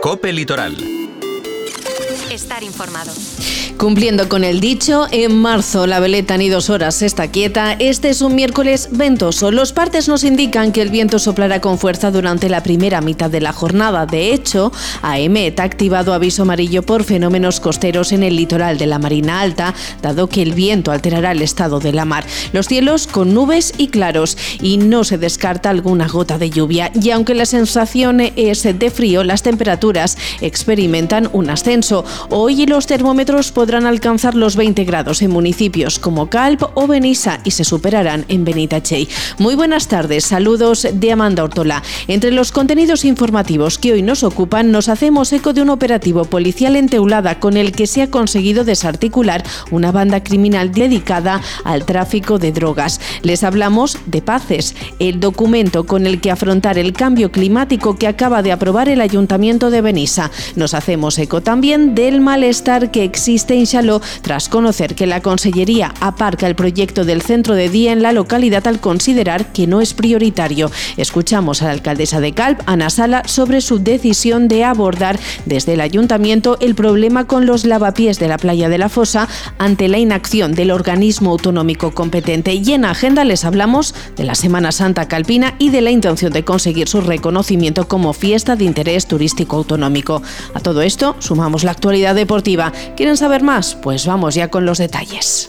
COPE Litoral. Estar informado. Cumpliendo con el dicho, en marzo la veleta ni 2 horas está quieta. Este es un miércoles ventoso. Los partes nos indican que el viento soplará con fuerza durante la primera mitad de la jornada. De hecho, AEMET ha activado aviso amarillo por fenómenos costeros en el litoral de la Marina Alta, dado que el viento alterará el estado de la mar. Los cielos con nubes y claros, y no se descarta alguna gota de lluvia. Y aunque la sensación es de frío, las temperaturas experimentan un ascenso. Hoy los termómetros podrán alcanzar los 20 grados en municipios como Calp o Benissa y se superarán en Benitachell. Muy buenas tardes, saludos de Amanda Ortola. Entre los contenidos informativos que hoy nos ocupan, nos hacemos eco de un operativo policial en Teulada con el que se ha conseguido desarticular una banda criminal dedicada al tráfico de drogas. Les hablamos de PACES, el documento con el que afrontar el cambio climático que acaba de aprobar el Ayuntamiento de Benissa. Nos hacemos eco también del malestar que existe en Xaló tras conocer que la Consellería aparca el proyecto del centro de día en la localidad al considerar que no es prioritario. Escuchamos a la alcaldesa de Calp, Ana Sala, sobre su decisión de abordar desde el Ayuntamiento el problema con los lavapiés de la playa de la Fosa ante la inacción del organismo autonómico competente. Y en agenda les hablamos de la Semana Santa calpina y de la intención de conseguir su reconocimiento como fiesta de interés turístico autonómico. A todo esto sumamos la actualidad deportiva. ¿Quieren saber más? Pues vamos ya con los detalles.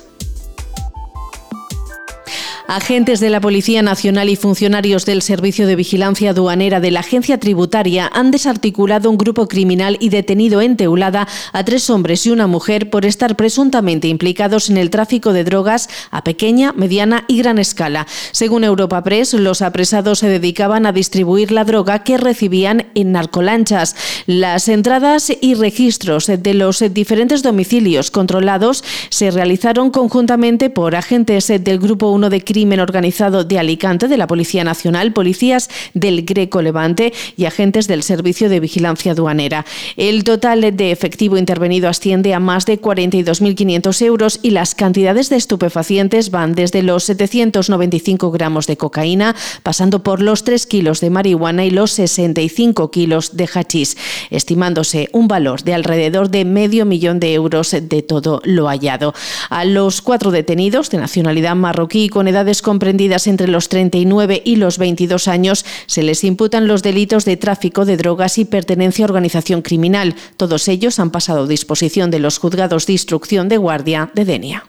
Agentes de la Policía Nacional y funcionarios del Servicio de Vigilancia Aduanera de la Agencia Tributaria han desarticulado un grupo criminal y detenido en Teulada a 3 hombres y una mujer por estar presuntamente implicados en el tráfico de drogas a pequeña, mediana y gran escala. Según Europa Press, los apresados se dedicaban a distribuir la droga que recibían en narcolanchas. Las entradas y registros de los diferentes domicilios controlados se realizaron conjuntamente por agentes del Grupo 1 de Crimen Organizado de Alicante, de la Policía Nacional, policías del Greco Levante y agentes del Servicio de Vigilancia Aduanera. El total de efectivo intervenido asciende a más de 42.500 euros y las cantidades de estupefacientes van desde los 795 gramos de cocaína, pasando por los 3 kilos de marihuana y los 65 kilos de hachís, estimándose un valor de alrededor de $500.000 de euros de todo lo hallado. A los 4 detenidos de nacionalidad marroquí con edades comprendidas entre los 39 y los 22 años se les imputan los delitos de tráfico de drogas y pertenencia a organización criminal. Todos ellos han pasado a disposición de los juzgados de instrucción de guardia de Denia.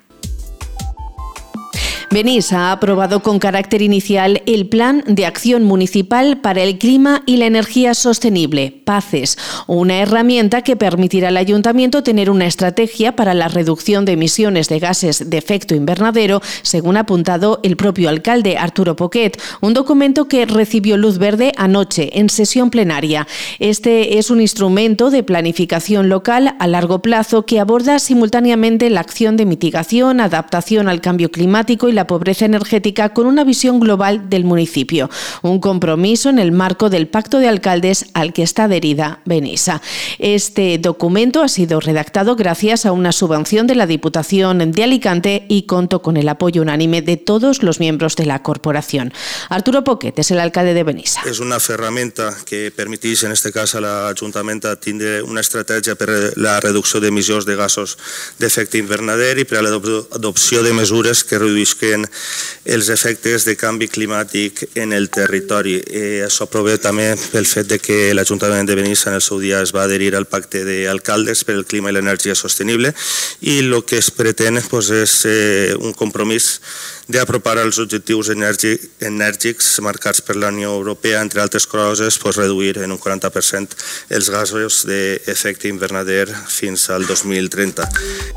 Benissa ha aprobado con carácter inicial el Plan de Acción Municipal para el Clima y la Energía Sostenible, PACES, una herramienta que permitirá al Ayuntamiento tener una estrategia para la reducción de emisiones de gases de efecto invernadero, según ha apuntado el propio alcalde Arturo Poquet, un documento que recibió luz verde anoche en sesión plenaria. Este es un instrumento de planificación local a largo plazo que aborda simultáneamente la acción de mitigación, adaptación al cambio climático y la pobreza energética con una visión global del municipio. Un compromiso en el marco del Pacto de Alcaldes al que está adherida Benissa. Este documento ha sido redactado gracias a una subvención de la Diputación de Alicante y contó con el apoyo unánime de todos los miembros de la corporación. Arturo Poquet es el alcalde de Benissa. És una ferramenta que permeteix, en aquest cas, a l'Ajuntament tindre una estratègia per la reducció d'emissions de gasos d'efecte invernader i per a l'adopció de mesures que reduïsquen els efectes de canvi climàtic en el territori. Això prové també pel fet de que l'Ajuntament de Benissa en el seu dia es va adherir al Pacte d'Alcaldes per el Clima i l'Energia Sostenible i el que es pretén és un compromís d'apropar els objectius enèrgics marcats per la Unió Europea, entre altres coses, reduir en un 40% els gasos d'efecte invernader fins al 2030.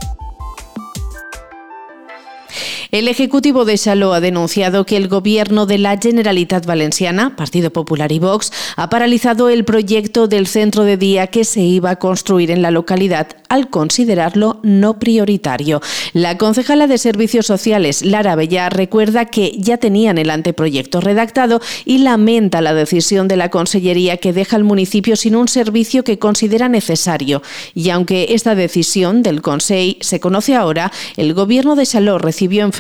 El Ejecutivo de Xaló ha denunciado que el Gobierno de la Generalitat Valenciana, Partido Popular y Vox, ha paralizado el proyecto del centro de día que se iba a construir en la localidad al considerarlo no prioritario. La concejala de Servicios Sociales, Lara Abellá, recuerda que ya tenían el anteproyecto redactado y lamenta la decisión de la Consellería que deja al municipio sin un servicio que considera necesario. Y aunque esta decisión del Consell se conoce ahora, el Gobierno de Xaló recibió en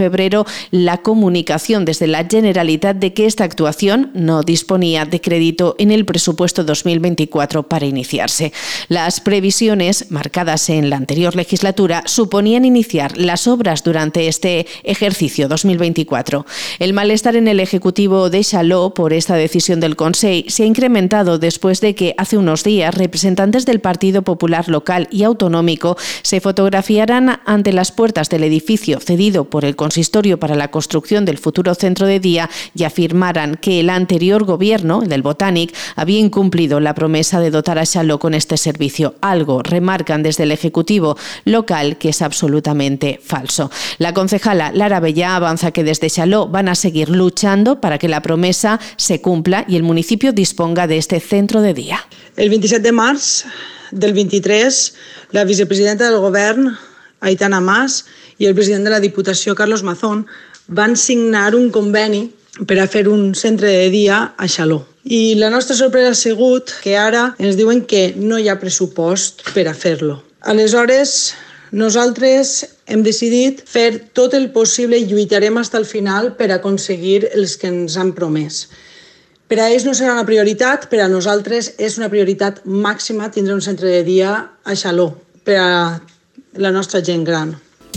febrero la comunicación desde la Generalitat de que esta actuación no disponía de crédito en el presupuesto 2024 para iniciarse. Las previsiones marcadas en la anterior legislatura suponían iniciar las obras durante este ejercicio 2024. El malestar en el Ejecutivo de Xaló por esta decisión del Consell se ha incrementado después de que hace unos días representantes del Partido Popular local y autonómico se fotografiaran ante las puertas del edificio cedido por el Consistorio para la construcción del futuro centro de día y afirmaran que el anterior gobierno, el del Botànic, había incumplido la promesa de dotar a Xaló con este servicio. Algo remarcan desde el Ejecutivo local que es absolutamente falso. La concejala Lara Bellà avanza que desde Xaló van a seguir luchando para que la promesa se cumpla y el municipio disponga de este centro de día. El 27 de març del 23, la vicepresidenta del Govern, Aitana Mas, i el president de la Diputació, Carlos Mazón, van signar un conveni per a fer un centre de dia a Xaló. I la nostra sorpresa ha sigut que ara ens diuen que no hi ha pressupost per a fer-lo. Aleshores, nosaltres hem decidit fer tot el possible i lluitarem fins al final per aconseguir els que ens han promès. Per a ells no serà una prioritat, per a nosaltres és una prioritat màxima tindre un centre de dia a Xaló, per a la nostra gent gran.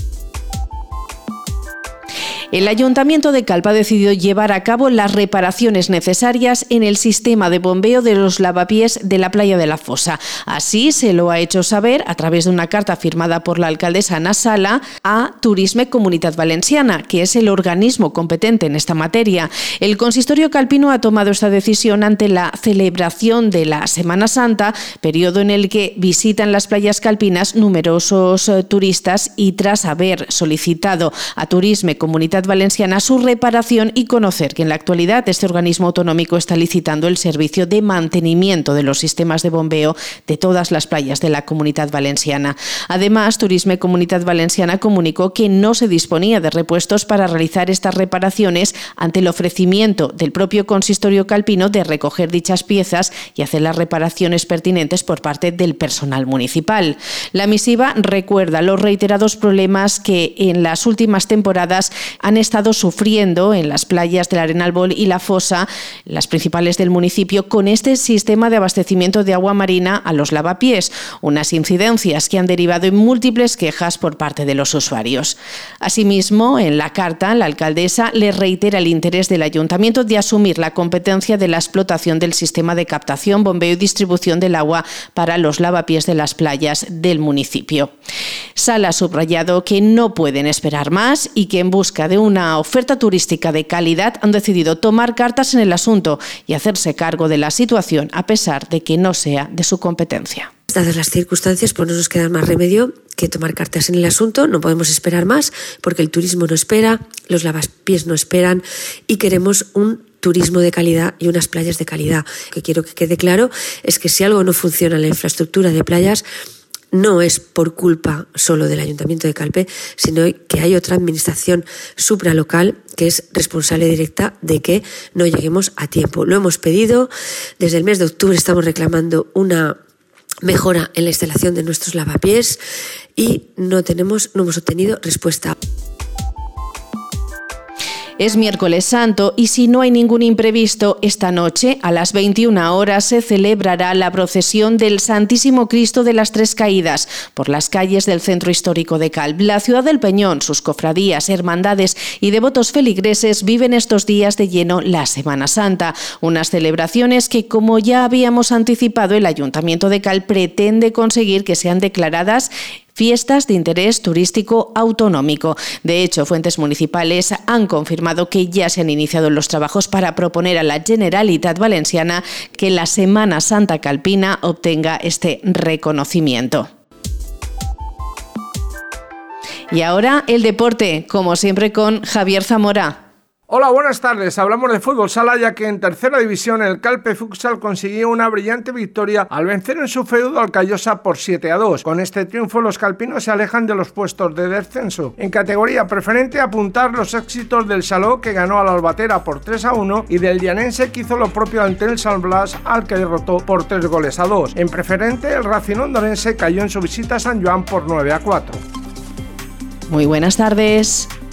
El Ayuntamiento de Calpe ha decidido llevar a cabo las reparaciones necesarias en el sistema de bombeo de los lavapiés de la playa de la Fosa. Así se lo ha hecho saber a través de una carta firmada por la alcaldesa Ana Sala a Turisme Comunitat Valenciana, que es el organismo competente en esta materia. El consistorio calpino ha tomado esta decisión ante la celebración de la Semana Santa, periodo en el que visitan las playas calpinas numerosos turistas y tras haber solicitado a Turisme Comunitat Valenciana su reparación y conocer que en la actualidad este organismo autonómico está licitando el servicio de mantenimiento de los sistemas de bombeo de todas las playas de la Comunitat Valenciana. Además, Turisme Comunitat Valenciana comunicó que no se disponía de repuestos para realizar estas reparaciones ante el ofrecimiento del propio consistorio calpino de recoger dichas piezas y hacer las reparaciones pertinentes por parte del personal municipal. La misiva recuerda los reiterados problemas que en las últimas temporadas han estado sufriendo en las playas del Arenal y la Fosa, las principales del municipio, con este sistema de abastecimiento de agua marina a los lavapiés, unas incidencias que han derivado en múltiples quejas por parte de los usuarios. Asimismo, en la carta, la alcaldesa le reitera el interés del ayuntamiento de asumir la competencia de la explotación del sistema de captación, bombeo y distribución del agua para los lavapiés de las playas del municipio. Sala ha subrayado que no pueden esperar más y que en busca de una oferta turística de calidad han decidido tomar cartas en el asunto y hacerse cargo de la situación a pesar de que no sea de su competencia. Dadas las circunstancias, pues no nos queda más remedio que tomar cartas en el asunto. No podemos esperar más porque el turismo no espera, los lavapiés no esperan y queremos un turismo de calidad y unas playas de calidad. Lo que quiero que quede claro es que si algo no funciona en la infraestructura de playas, no es por culpa solo del Ayuntamiento de Calpe, sino que hay otra administración supralocal que es responsable directa de que no lleguemos a tiempo. Lo hemos pedido, desde el mes de octubre estamos reclamando una mejora en la instalación de nuestros lavapiés y no hemos obtenido respuesta. Es miércoles santo y si no hay ningún imprevisto, esta noche a las 21 horas se celebrará la procesión del Santísimo Cristo de las Tres Caídas por las calles del centro histórico de Calp. La ciudad del Peñón, sus cofradías, hermandades y devotos feligreses viven estos días de lleno la Semana Santa. Unas celebraciones que, como ya habíamos anticipado, el Ayuntamiento de Calp pretende conseguir que sean declaradas fiestas de interés turístico autonómico. De hecho, fuentes municipales han confirmado que ya se han iniciado los trabajos para proponer a la Generalitat Valenciana que la Semana Santa calpina obtenga este reconocimiento. Y ahora el deporte, como siempre con Javier Zamora. Hola, buenas tardes. Hablamos de fútbol sala, ya que en tercera división el Calpe Futsal consiguió una brillante victoria al vencer en su feudo al Callosa por 7-2. Con este triunfo los calpinos se alejan de los puestos de descenso. En categoría preferente, apuntar los éxitos del Saló, que ganó a la Albatera por 3-1, y del Llanense, que hizo lo propio ante el San Blas, al que derrotó por 3-2. En preferente, el Racing Hondurense cayó en su visita a San Joan por 9-4. Muy buenas tardes.